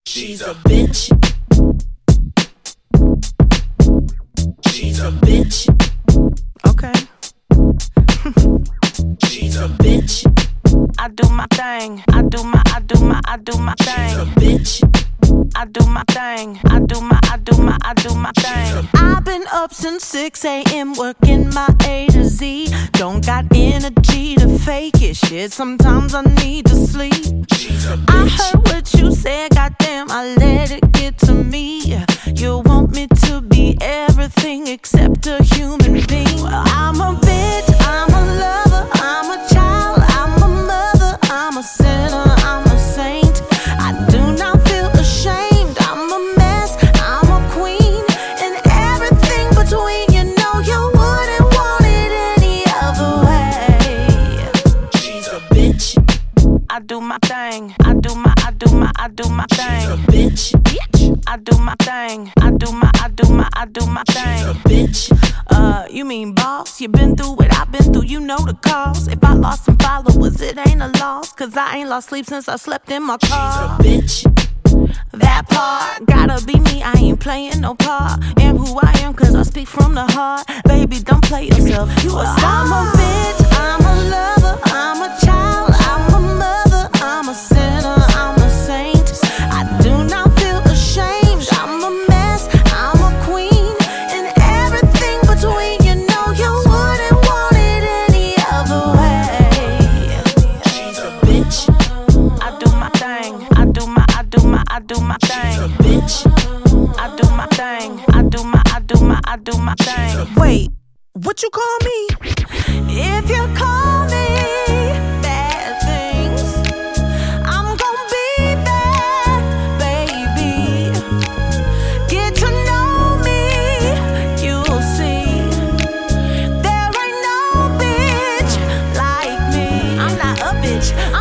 She's a bitch. She's a bitch. Okay. She's a bitch. I do my thing. I do my thing. She's a bitch. I do my thing. I do my thing. I've been up since 6 a.m. working my A to Z. Don't got energy to fake it. Shit, sometimes I need to sleep. She's a bitch. I heard what you said, goddamn, I let it get to me. You want me to be everything except a human being. Well, I'm a bitch, I'm a lover, I'm a child, I'm a mother, I'm a sinner, I'm a saint. I do not feel ashamed, I'm a mess, I'm a queen, and everything between. You know you wouldn't want it any other way. She's a bitch. I do my thing. I do my thing. She's a bitch. I do my thing. I do my thing. She's a bitch. You mean boss? You been through what I've been through, you know the cause. If I lost some followers, it ain't a loss, cause I ain't lost sleep since I slept in my car. She's a bitch. That part, gotta be me, I ain't playing no part. Am who I am, cause I speak from the heart. Baby, don't play yourself, you a star. I'm a bitch, I'm a lover, I'm a child, I'm a mother, I'm a sinner, I'm a saint. I do not feel ashamed, I'm a mess, I'm a queen, and everything between. You know you wouldn't want it any other way. She's a bitch. I do my thing, I do my thing. She's a bitch. I do my thing. I do my thing. Wait, what you call me? If you call me bad things, I'm gonna be bad, baby. Get to know me, you'll see. There ain't no bitch like me. I'm not a bitch.